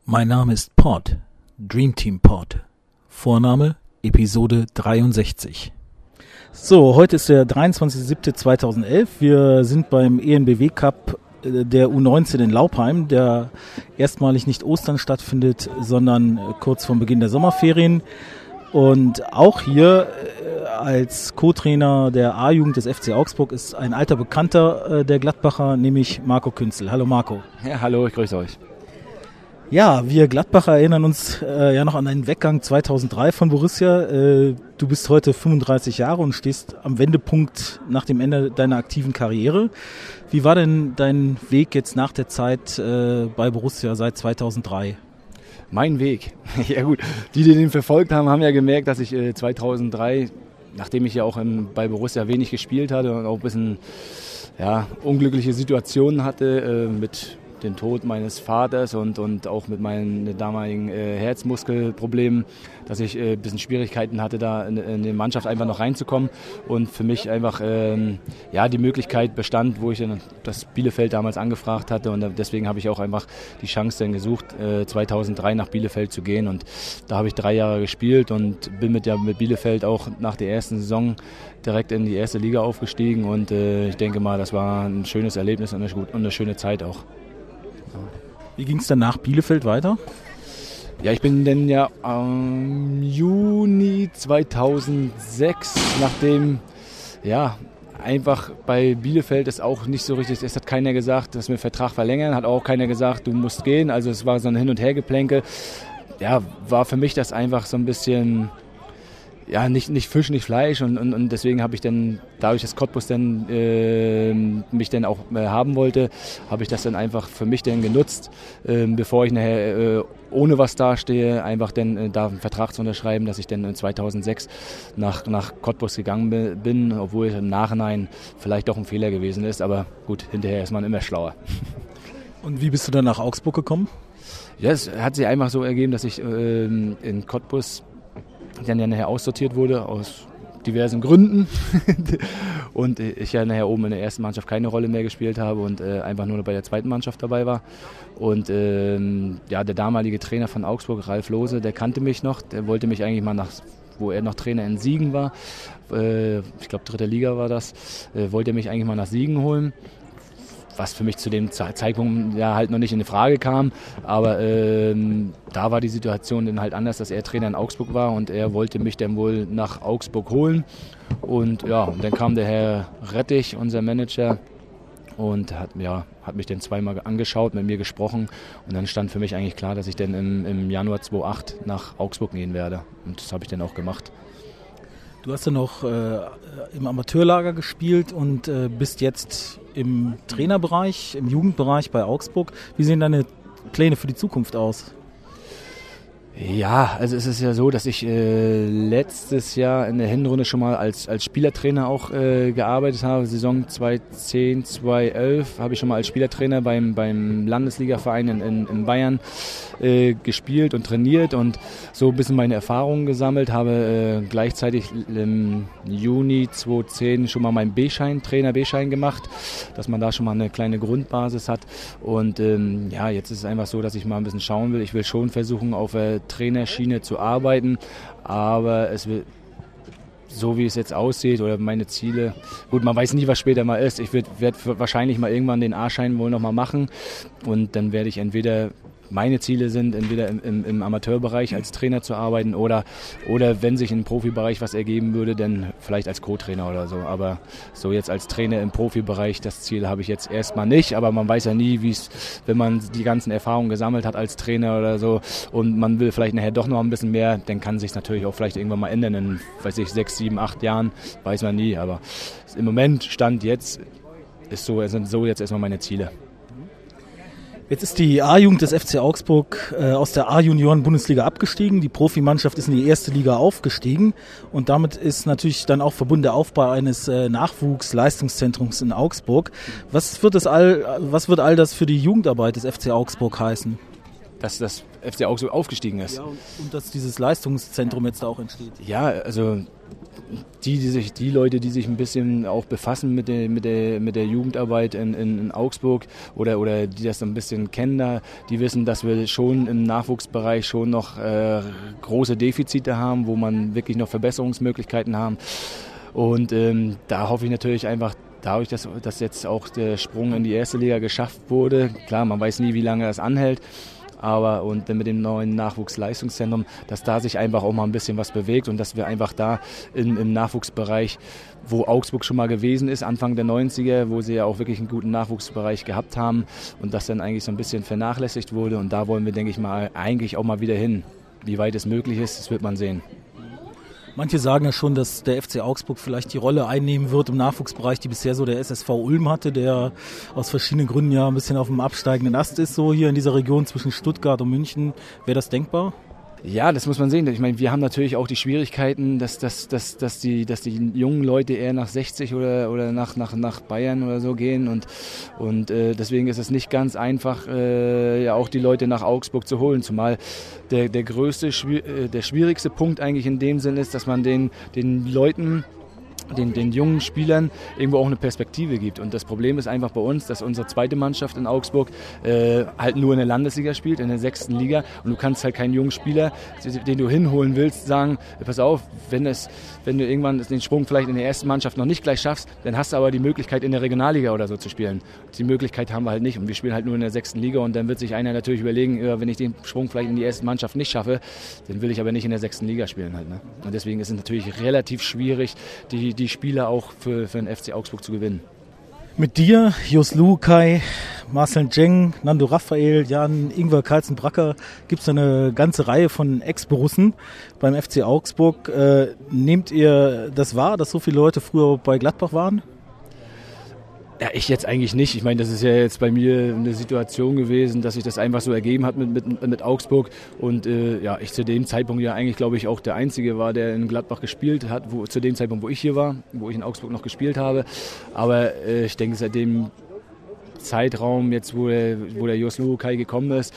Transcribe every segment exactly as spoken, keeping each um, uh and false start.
Mein Name ist Pod, Dream Team Pod. Vorname Episode dreiundsechzig. So, heute ist der dreiundzwanzigster siebter zweitausendelf. Wir sind beim E N B W Cup der U neunzehn in Laupheim, der erstmalig nicht Ostern stattfindet, sondern kurz vor Beginn der Sommerferien. Und auch hier äh, als Co-Trainer der A-Jugend des F C Augsburg ist ein alter Bekannter äh, der Gladbacher, nämlich Marco Künzel. Hallo Marco. Ja, hallo, ich grüße euch. Ja, wir Gladbacher erinnern uns äh, ja noch an deinen Weggang zweitausenddrei von Borussia. Äh, du bist heute fünfunddreißig Jahre und stehst am Wendepunkt nach dem Ende deiner aktiven Karriere. Wie war denn dein Weg jetzt nach der Zeit äh, bei Borussia seit zweitausenddrei? Mein Weg? Ja gut, die, die den verfolgt haben, haben ja gemerkt, dass ich äh, zweitausenddrei, nachdem ich ja auch im, bei Borussia wenig gespielt hatte und auch ein bisschen ja, unglückliche Situationen hatte äh, mit den Tod meines Vaters und, und auch mit meinen damaligen äh, Herzmuskelproblemen, dass ich äh, ein bisschen Schwierigkeiten hatte, da in, in die Mannschaft einfach noch reinzukommen und für mich einfach ähm, ja, die Möglichkeit bestand, wo ich dann das Bielefeld damals angefragt hatte und deswegen habe ich auch einfach die Chance dann gesucht, äh, zweitausenddrei nach Bielefeld zu gehen und da habe ich drei Jahre gespielt und bin mit, der, mit Bielefeld auch nach der ersten Saison direkt in die erste Liga aufgestiegen und äh, ich denke mal, das war ein schönes Erlebnis und eine, und eine schöne Zeit auch. Wie ging es dann nach Bielefeld weiter? Ja, ich bin dann ja im Juni zweitausendsechs, nachdem ja einfach bei Bielefeld ist auch nicht so richtig, es hat keiner gesagt, dass wir den Vertrag verlängern, hat auch keiner gesagt, du musst gehen, also es war so ein Hin- und Hergeplänkel. Ja, war für mich das einfach so ein bisschen, ja, nicht, nicht Fisch, nicht Fleisch und, und, und deswegen habe ich dann, dadurch, dass Cottbus dann äh, mich dann auch äh, haben wollte, habe ich das dann einfach für mich dann genutzt, äh, bevor ich nachher äh, ohne was dastehe, einfach dann äh, da einen Vertrag zu unterschreiben, dass ich dann zweitausendsechs nach, nach Cottbus gegangen bin, obwohl es im Nachhinein vielleicht doch ein Fehler gewesen ist, aber gut, hinterher ist man immer schlauer. Und wie bist du dann nach Augsburg gekommen? Ja, es hat sich einfach so ergeben, dass ich äh, in Cottbus dann ja nachher aussortiert wurde aus diversen Gründen und ich ja nachher oben in der ersten Mannschaft keine Rolle mehr gespielt habe und äh, einfach nur bei der zweiten Mannschaft dabei war und ähm, ja, der damalige Trainer von Augsburg, Ralf Lohse, der kannte mich noch, der wollte mich eigentlich mal nach, wo er noch Trainer in Siegen war, äh, ich glaube dritte Liga war das, äh, wollte er mich eigentlich mal nach Siegen holen, was für mich zu dem Zeitpunkt ja halt noch nicht in Frage kam, aber ähm, da war die Situation dann halt anders, dass er Trainer in Augsburg war und er wollte mich dann wohl nach Augsburg holen und ja, und dann kam der Herr Rettich, unser Manager, und hat, ja, hat mich dann zweimal angeschaut, mit mir gesprochen und dann stand für mich eigentlich klar, dass ich dann im, im Januar zweitausendacht nach Augsburg gehen werde und das habe ich dann auch gemacht. Du hast ja noch äh, im Amateurlager gespielt und äh, bist jetzt im Trainerbereich, im Jugendbereich bei Augsburg. Wie sehen deine Pläne für die Zukunft aus? Ja, also es ist ja so, dass ich äh, letztes Jahr in der Hinrunde schon mal als, als Spielertrainer auch äh, gearbeitet habe. Saison zweitausendzehn, zweitausendelf habe ich schon mal als Spielertrainer beim, beim Landesligaverein in, in, in Bayern äh, gespielt und trainiert und so ein bisschen meine Erfahrungen gesammelt. Habe äh, gleichzeitig im Juni zweitausendzehn schon mal meinen B-Schein, Trainer-B-Schein gemacht, dass man da schon mal eine kleine Grundbasis hat. Und ähm, ja, jetzt ist es einfach so, dass ich mal ein bisschen schauen will. Ich will schon versuchen, auf äh, Trainerschiene zu arbeiten, aber es will, so wie es jetzt aussieht oder meine Ziele, gut, man weiß nie, was später mal ist. Ich werde werd wahrscheinlich mal irgendwann den A-Schein wohl nochmal machen und dann werde ich entweder, meine Ziele sind, entweder im, im, im Amateurbereich als Trainer zu arbeiten oder, oder wenn sich im Profibereich was ergeben würde, dann vielleicht als Co-Trainer oder so. Aber so jetzt als Trainer im Profibereich, das Ziel habe ich jetzt erstmal nicht. Aber man weiß ja nie, wie es, wenn man die ganzen Erfahrungen gesammelt hat als Trainer oder so und man will vielleicht nachher doch noch ein bisschen mehr, dann kann sich natürlich auch vielleicht irgendwann mal ändern in, weiß ich, sechs, sieben, acht Jahren, weiß man nie. Aber im Moment, Stand jetzt, ist so, sind so jetzt erstmal meine Ziele. Jetzt ist die A-Jugend des F C Augsburg äh, aus der A-Junioren-Bundesliga abgestiegen. Die Profimannschaft ist in die erste Liga aufgestiegen und damit ist natürlich dann auch verbunden der Aufbau eines äh, Nachwuchsleistungszentrums in Augsburg. Was wird das all, was wird all das für die Jugendarbeit des F C Augsburg heißen? dass das F C Augsburg aufgestiegen ist. Ja, und, und dass dieses Leistungszentrum jetzt da auch entsteht. Ja, also die, die, sich, die Leute, die sich ein bisschen auch befassen mit der, mit der, mit der Jugendarbeit in, in, in Augsburg oder, oder die das ein bisschen kennen, da, die wissen, dass wir schon im Nachwuchsbereich schon noch äh, große Defizite haben, wo man wirklich noch Verbesserungsmöglichkeiten haben. Und ähm, da hoffe ich natürlich einfach, dadurch, dass, dass jetzt auch der Sprung in die erste Liga geschafft wurde, klar, man weiß nie, wie lange das anhält, aber und mit dem neuen Nachwuchsleistungszentrum, dass da sich einfach auch mal ein bisschen was bewegt und dass wir einfach da in, im Nachwuchsbereich, wo Augsburg schon mal gewesen ist, Anfang der neunziger, wo sie ja auch wirklich einen guten Nachwuchsbereich gehabt haben und das dann eigentlich so ein bisschen vernachlässigt wurde und da wollen wir, denke ich mal, eigentlich auch mal wieder hin. Wie weit es möglich ist, das wird man sehen. Manche sagen ja schon, dass der F C Augsburg vielleicht die Rolle einnehmen wird im Nachwuchsbereich, die bisher so der S S V Ulm hatte, der aus verschiedenen Gründen ja ein bisschen auf dem absteigenden Ast ist, so hier in dieser Region zwischen Stuttgart und München. Wäre das denkbar? Ja, das muss man sehen. Ich meine, wir haben natürlich auch die Schwierigkeiten, dass, dass, dass, dass, die, dass die jungen Leute eher nach sechzig oder, oder nach, nach, nach Bayern oder so gehen und, und äh, deswegen ist es nicht ganz einfach, äh, ja auch die Leute nach Augsburg zu holen, zumal der, der größte, der schwierigste Punkt eigentlich in dem Sinn ist, dass man den, den Leuten Den, den jungen Spielern irgendwo auch eine Perspektive gibt. Und das Problem ist einfach bei uns, dass unsere zweite Mannschaft in Augsburg äh, halt nur in der Landesliga spielt, in der sechsten Liga. Und du kannst halt keinen jungen Spieler, den du hinholen willst, sagen, pass auf, wenn, es, wenn du irgendwann den Sprung vielleicht in der ersten Mannschaft noch nicht gleich schaffst, dann hast du aber die Möglichkeit, in der Regionalliga oder so zu spielen. Die Möglichkeit haben wir halt nicht. Und wir spielen halt nur in der sechsten Liga. Und dann wird sich einer natürlich überlegen, wenn ich den Sprung vielleicht in die erste Mannschaft nicht schaffe, dann will ich aber nicht in der sechsten Liga spielen halt. Ne? Und deswegen ist es natürlich relativ schwierig, die die Spieler auch für, für den F C Augsburg zu gewinnen. Mit dir, Jos Luhukay, Marcel Jeng, Nando Raphael, Jan, Ingwer Carlsen-Bracker gibt es eine ganze Reihe von Ex-Borussen beim F C Augsburg. Äh, nehmt ihr das wahr, dass so viele Leute früher bei Gladbach waren? Ja, ich jetzt eigentlich nicht. Ich meine, das ist ja jetzt bei mir eine Situation gewesen, dass sich das einfach so ergeben hat mit, mit, mit Augsburg und äh, ja, ich zu dem Zeitpunkt ja eigentlich, glaube ich, auch der Einzige war, der in Gladbach gespielt hat, wo, zu dem Zeitpunkt, wo ich hier war, wo ich in Augsburg noch gespielt habe. Aber äh, ich denke, seit dem Zeitraum, jetzt wo der, wo der Jos Luhukay gekommen ist,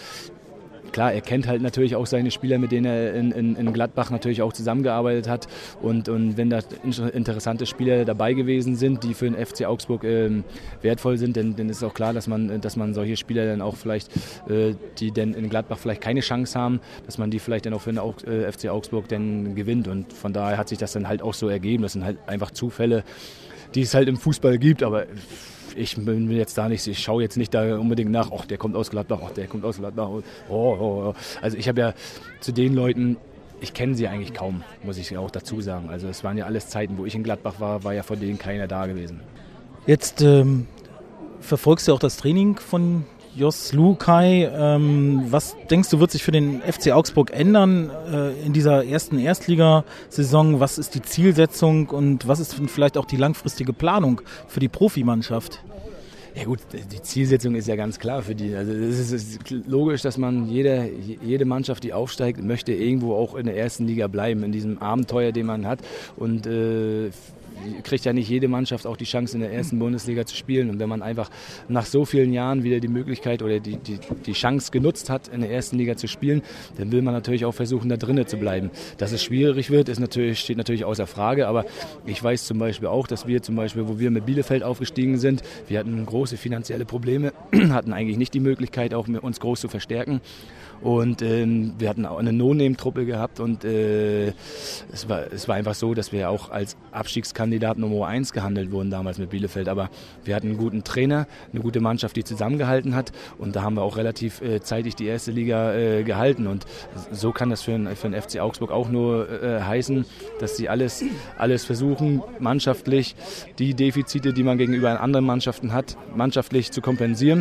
klar, er kennt halt natürlich auch seine Spieler, mit denen er in, in, in Gladbach natürlich auch zusammengearbeitet hat. Und, und wenn da interessante Spieler dabei gewesen sind, die für den F C Augsburg ähm, wertvoll sind, dann, dann ist auch klar, dass man, dass man solche Spieler dann auch vielleicht, äh, die dann in Gladbach vielleicht keine Chance haben, dass man die vielleicht dann auch für den äh, F C Augsburg dann gewinnt. Und von daher hat sich das dann halt auch so ergeben. Das sind halt einfach Zufälle, die es halt im Fußball gibt, aber ich bin jetzt da nicht, ich schaue jetzt nicht da unbedingt nach, ach, der kommt aus Gladbach, ach, der kommt aus Gladbach. Oh, oh, oh. Also ich habe ja zu den Leuten, ich kenne sie eigentlich kaum, muss ich auch dazu sagen. Also es waren ja alles Zeiten, wo ich in Gladbach war, war ja von denen keiner da gewesen. Jetzt ähm, verfolgst du auch das Training von Jos Luhukay. Ähm, was denkst du, wird sich für den F C Augsburg ändern äh, in dieser ersten Erstligasaison? Was ist die Zielsetzung und was ist vielleicht auch die langfristige Planung für die Profimannschaft? Ja gut, die Zielsetzung ist ja ganz klar für die. Also es ist, es ist logisch, dass man jede, jede Mannschaft, die aufsteigt, möchte irgendwo auch in der ersten Liga bleiben, in diesem Abenteuer, den man hat. Und äh, kriegt ja nicht jede Mannschaft auch die Chance, in der ersten Bundesliga zu spielen. Und wenn man einfach nach so vielen Jahren wieder die Möglichkeit oder die, die, die Chance genutzt hat, in der ersten Liga zu spielen, dann will man natürlich auch versuchen, da drinnen zu bleiben. Dass es schwierig wird, ist natürlich, steht natürlich außer Frage. Aber ich weiß zum Beispiel auch, dass wir zum Beispiel, wo wir mit Bielefeld aufgestiegen sind, wir hatten große finanzielle Probleme, hatten eigentlich nicht die Möglichkeit, auch uns groß zu verstärken. Und ähm, wir hatten auch eine No-Name-Truppe gehabt und äh, es, war, es war einfach so, dass wir auch als Abstiegskandidat Nummer eins gehandelt wurden damals mit Bielefeld. Aber wir hatten einen guten Trainer, eine gute Mannschaft, die zusammengehalten hat und da haben wir auch relativ äh, zeitig die erste Liga äh, gehalten. Und so kann das für den, für den F C Augsburg auch nur äh, heißen, dass sie alles, alles versuchen, mannschaftlich die Defizite, die man gegenüber anderen Mannschaften hat, mannschaftlich zu kompensieren.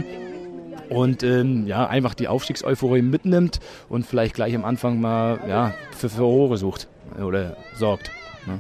Und ähm, ja, einfach die Aufstiegseuphorie mitnimmt und vielleicht gleich am Anfang mal ja, für Furore sucht oder sorgt. Ne?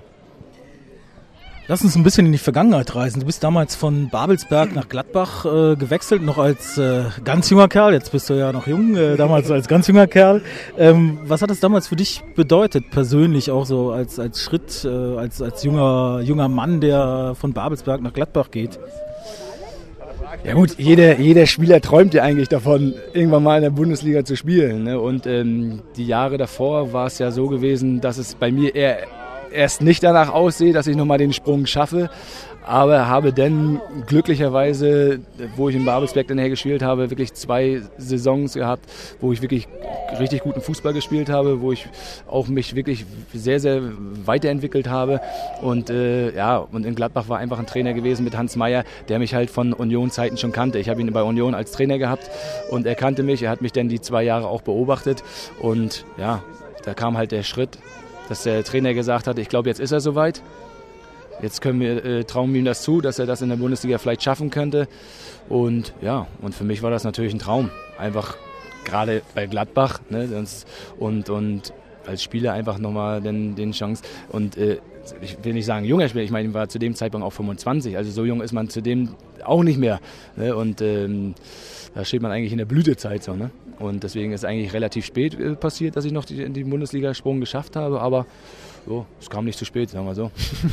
Lass uns ein bisschen in die Vergangenheit reisen. Du bist damals von Babelsberg nach Gladbach äh, gewechselt, noch als äh, ganz junger Kerl. Jetzt bist du ja noch jung, äh, damals als ganz junger Kerl. Ähm, was hat das damals für dich bedeutet, persönlich auch so als, als Schritt, äh, als, als junger, junger Mann, der von Babelsberg nach Gladbach geht? Ja gut, jeder, jeder Spieler träumt ja eigentlich davon, irgendwann mal in der Bundesliga zu spielen. Ne? Und ähm, die Jahre davor war es ja so gewesen, dass es bei mir eher erst nicht danach aussieht, dass ich nochmal den Sprung schaffe. Aber habe dann glücklicherweise, wo ich in Babelsberg dann her gespielt habe, wirklich zwei Saisons gehabt, wo ich wirklich richtig guten Fußball gespielt habe, wo ich auch mich wirklich sehr, sehr weiterentwickelt habe. Und äh, ja, und in Gladbach war einfach ein Trainer gewesen mit Hans Meyer, der mich halt von Union-Zeiten schon kannte. Ich habe ihn bei Union als Trainer gehabt und er kannte mich. Er hat mich dann die zwei Jahre auch beobachtet. Und ja, da kam halt der Schritt, dass der Trainer gesagt hat, ich glaube, jetzt ist er soweit. Jetzt können wir, äh, trauen wir ihm das zu, dass er das in der Bundesliga vielleicht schaffen könnte. Und ja, und für mich war das natürlich ein Traum. Einfach gerade bei Gladbach, ne, und, und als Spieler einfach nochmal den, den Chance. Und äh, ich will nicht sagen junger Spieler, ich meine, ich war zu dem Zeitpunkt auch fünfundzwanzig, also so jung ist man zu dem auch nicht mehr. Ne? Und ähm, da steht man eigentlich in der Blütezeit so. Ne? Und deswegen ist eigentlich relativ spät äh, passiert, dass ich noch die, die Bundesliga-Sprung geschafft habe, aber so, es kam nicht zu spät, sagen wir so.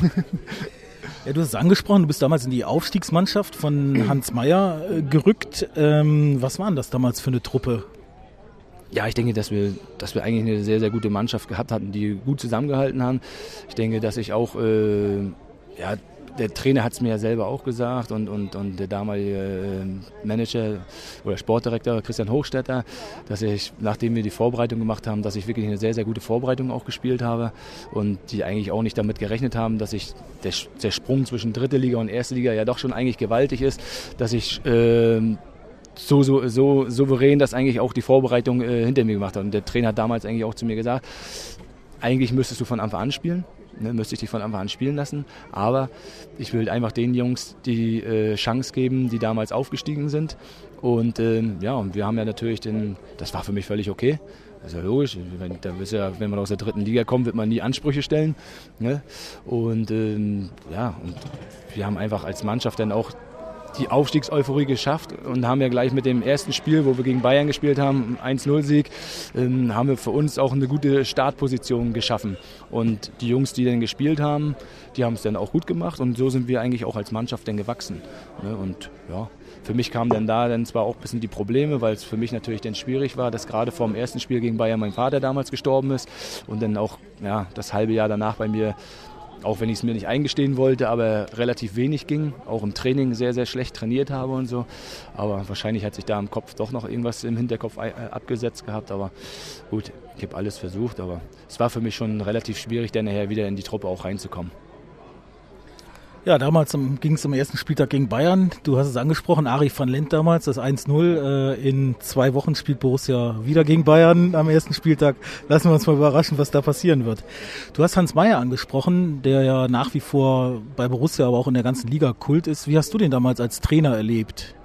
Ja, du hast es angesprochen, du bist damals in die Aufstiegsmannschaft von Hans Meyer äh, gerückt. Ähm, was war denn das damals für eine Truppe? Ja, ich denke, dass wir, dass wir eigentlich eine sehr, sehr gute Mannschaft gehabt hatten, die gut zusammengehalten haben. Ich denke, dass ich auch, äh, ja, der Trainer hat es mir ja selber auch gesagt und, und, und der damalige äh, Manager oder Sportdirektor Christian Hochstetter, dass ich, nachdem wir die Vorbereitung gemacht haben, dass ich wirklich eine sehr, sehr gute Vorbereitung auch gespielt habe und die eigentlich auch nicht damit gerechnet haben, dass ich der, der Sprung zwischen dritte Liga und erste Liga ja doch schon eigentlich gewaltig ist, dass ich äh, so, so, so souverän das eigentlich auch die Vorbereitung äh, hinter mir gemacht habe. Und der Trainer hat damals eigentlich auch zu mir gesagt, eigentlich müsstest du von Anfang an spielen. Ne, müsste ich dich von Anfang an spielen lassen, aber ich will einfach den Jungs die äh, Chance geben, die damals aufgestiegen sind und ähm, ja, und wir haben ja natürlich den, das war für mich völlig okay, das ist ja logisch, wenn, da ist ja, wenn man aus der dritten Liga kommt, wird man nie Ansprüche stellen, ne? Und ähm, ja, und wir haben einfach als Mannschaft dann auch die Aufstiegseuphorie geschafft und haben ja gleich mit dem ersten Spiel, wo wir gegen Bayern gespielt haben, eins null Sieg, ähm, haben wir für uns auch eine gute Startposition geschaffen. Und die Jungs, die dann gespielt haben, die haben es dann auch gut gemacht und so sind wir eigentlich auch als Mannschaft dann gewachsen. Ne? Und ja, für mich kamen dann da dann zwar auch ein bisschen die Probleme, weil es für mich natürlich dann schwierig war, dass gerade vor dem ersten Spiel gegen Bayern mein Vater damals gestorben ist und dann auch ja, das halbe Jahr danach bei mir, auch wenn ich es mir nicht eingestehen wollte, aber relativ wenig ging, auch im Training sehr, sehr schlecht trainiert habe und so. Aber wahrscheinlich hat sich da im Kopf doch noch irgendwas im Hinterkopf abgesetzt gehabt. Aber gut, ich habe alles versucht, aber es war für mich schon relativ schwierig, dann nachher wieder in die Truppe auch reinzukommen. Ja, damals ging es am ersten Spieltag gegen Bayern. Du hast es angesprochen, Arie van Lent damals, das eins null. Äh, in zwei Wochen spielt Borussia wieder gegen Bayern am ersten Spieltag. Lassen wir uns mal überraschen, was da passieren wird. Du hast Hans Meyer angesprochen, der ja nach wie vor bei Borussia, aber auch in der ganzen Liga Kult ist. Wie hast du den damals als Trainer erlebt?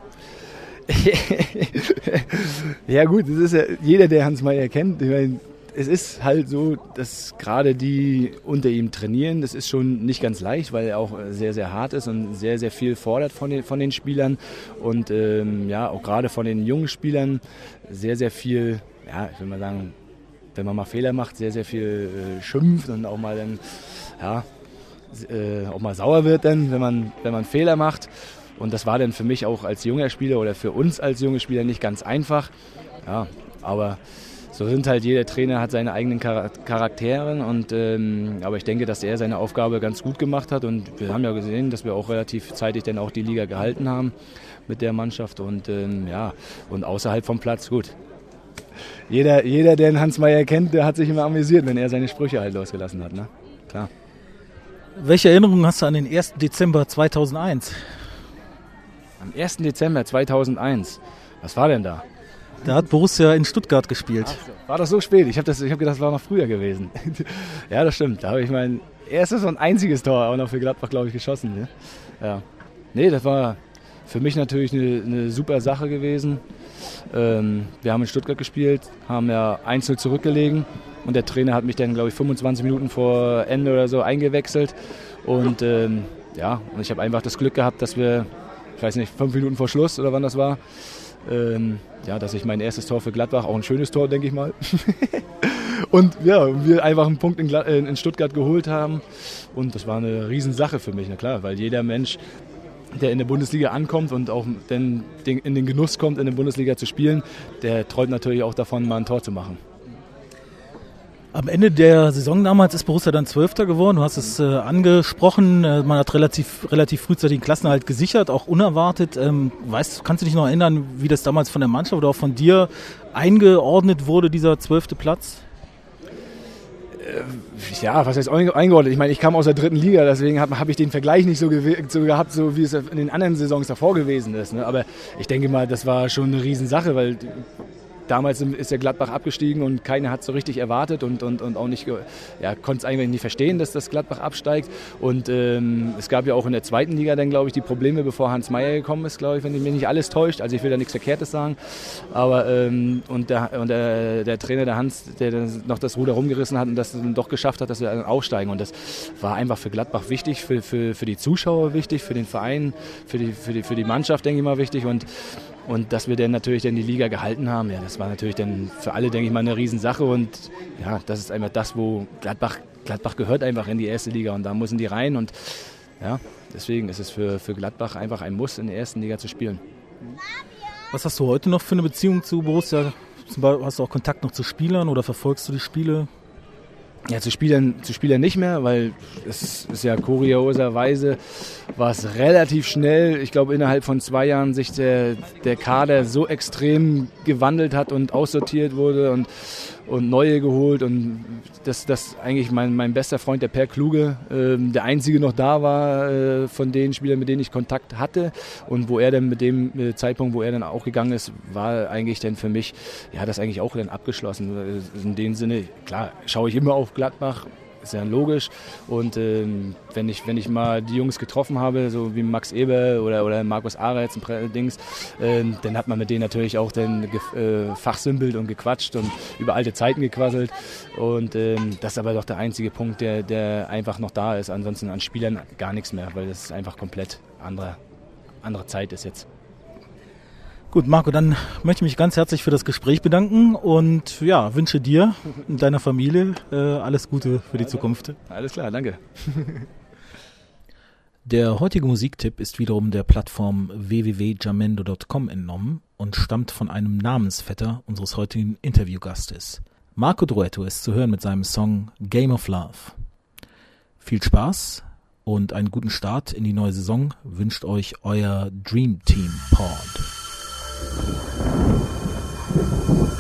Ja gut, das ist ja jeder, der Hans Meyer kennt. Ich meine, es ist halt so, dass gerade die unter ihm trainieren, das ist schon nicht ganz leicht, weil er auch sehr, sehr hart ist und sehr, sehr viel fordert von den, von den Spielern und ähm, ja, auch gerade von den jungen Spielern sehr, sehr viel, ja, ich will mal sagen, wenn man mal Fehler macht, sehr, sehr viel äh, schimpft und auch mal dann, ja, äh, auch mal sauer wird dann, wenn man, wenn man Fehler macht. Und das war dann für mich auch als junger Spieler oder für uns als junge Spieler nicht ganz einfach, ja, aber so sind halt, jeder Trainer hat seine eigenen Charaktere und ähm, aber ich denke, dass er seine Aufgabe ganz gut gemacht hat und wir haben ja gesehen, dass wir auch relativ zeitig dann auch die Liga gehalten haben mit der Mannschaft und ähm, ja, und außerhalb vom Platz, gut. Jeder, jeder, der den Hans Meyer kennt, der hat sich immer amüsiert, wenn er seine Sprüche halt losgelassen hat, ne? Klar. Welche Erinnerungen hast du an den ersten Dezember zweitausendeins? Am ersten Dezember zweitausendeins, was war denn da? Da hat Borussia in Stuttgart gespielt. Ach so. War das so spät? Ich habe hab gedacht, das war noch früher gewesen. Ja, das stimmt. Da habe ich mein erstes und einziges Tor auch noch für Gladbach, glaube ich, geschossen. Ne? Ja. Nee, das war für mich natürlich eine, eine super Sache gewesen. Ähm, wir haben in Stuttgart gespielt, haben ja eins null zurückgelegen und der Trainer hat mich dann, glaube ich, fünfundzwanzig Minuten vor Ende oder so eingewechselt. Und ähm, ja, und ich habe einfach das Glück gehabt, dass wir, ich weiß nicht, fünf Minuten vor Schluss oder wann das war, Ähm, ja, dass ich mein erstes Tor für Gladbach, auch ein schönes Tor, denke ich mal. Und ja, wir einfach einen Punkt in, Glad- in Stuttgart geholt haben. Und das war eine Riesensache für mich, na klar, weil jeder Mensch der in der Bundesliga ankommt und auch den, den, in den Genuss kommt, in der Bundesliga zu spielen, der träumt natürlich auch davon, mal ein Tor zu machen. Am Ende der Saison damals ist Borussia dann Zwölfter geworden. Du hast es äh, angesprochen. Äh, man hat relativ relativ frühzeitig den Klassenerhalt gesichert, auch unerwartet. Ähm, weißt, kannst du dich noch erinnern, wie das damals von der Mannschaft oder auch von dir eingeordnet wurde, dieser zwölfte Platz? Ja, was heißt eingeordnet? Ich meine, ich kam aus der dritten Liga, deswegen habe hab ich den Vergleich nicht so, gew- so gehabt, so wie es in den anderen Saisons davor gewesen ist. Ne? Aber ich denke mal, das war schon eine Riesensache, weil damals ist der Gladbach abgestiegen und keiner hat so richtig erwartet und, und, und auch nicht, ja, konnte es eigentlich nicht verstehen, dass das Gladbach absteigt. Und ähm, es gab ja auch in der zweiten Liga dann, glaube ich, die Probleme, bevor Hans Meyer gekommen ist, glaube ich, wenn mich nicht alles täuscht. Also ich will da nichts Verkehrtes sagen. Aber ähm, und, der, und der, der Trainer, der Hans, der dann noch das Ruder rumgerissen hat und das dann doch geschafft hat, dass wir dann aufsteigen. Und das war einfach für Gladbach wichtig, für, für, für die Zuschauer wichtig, für den Verein, für die, für die, für die Mannschaft, denke ich mal, wichtig. Und Und dass wir dann natürlich dann die Liga gehalten haben, ja, das war natürlich dann für alle, denke ich mal, eine Riesensache. Und ja, das ist einfach das, wo Gladbach, Gladbach gehört einfach in die erste Liga und da müssen die rein. Und ja, deswegen ist es für, für Gladbach einfach ein Muss, in der ersten Liga zu spielen. Was hast du heute noch für eine Beziehung zu Borussia? Hast du auch Kontakt noch zu Spielern oder verfolgst du die Spiele? Ja, zu Spielern, zu Spielern nicht mehr, weil es ist ja kurioserweise, war es relativ schnell, ich glaube innerhalb von zwei Jahren sich der, der Kader so extrem gewandelt hat und aussortiert wurde und, und neue geholt und dass das eigentlich mein, mein bester Freund, der Per Kluge, äh, der einzige noch da war äh, von den Spielern, mit denen ich Kontakt hatte und wo er dann mit dem äh, Zeitpunkt, wo er dann auch gegangen ist, war eigentlich dann für mich, ja, das eigentlich auch dann abgeschlossen. In dem Sinne, klar, schaue ich immer auf Gladbach, ist ja logisch. Und ähm, wenn ich wenn ich mal die Jungs getroffen habe, so wie Max Eber oder, oder Markus Aretz und Dings, ähm, dann hat man mit denen natürlich auch dann äh, fachsimpelt und gequatscht und über alte Zeiten gequasselt. Und ähm, das ist aber doch der einzige Punkt, der, der einfach noch da ist. Ansonsten an Spielern gar nichts mehr, weil das einfach komplett andere, andere Zeit ist jetzt. Gut, Marco, dann möchte ich mich ganz herzlich für das Gespräch bedanken und ja, wünsche dir und deiner Familie äh, alles Gute für die Zukunft. Alles klar, danke. Der heutige Musiktipp ist wiederum der Plattform w w w punkt jamendo punkt com entnommen und stammt von einem Namensvetter unseres heutigen Interviewgastes. Marco Duetto ist zu hören mit seinem Song Game of Love. Viel Spaß und einen guten Start in die neue Saison wünscht euch euer Dream Team Pod.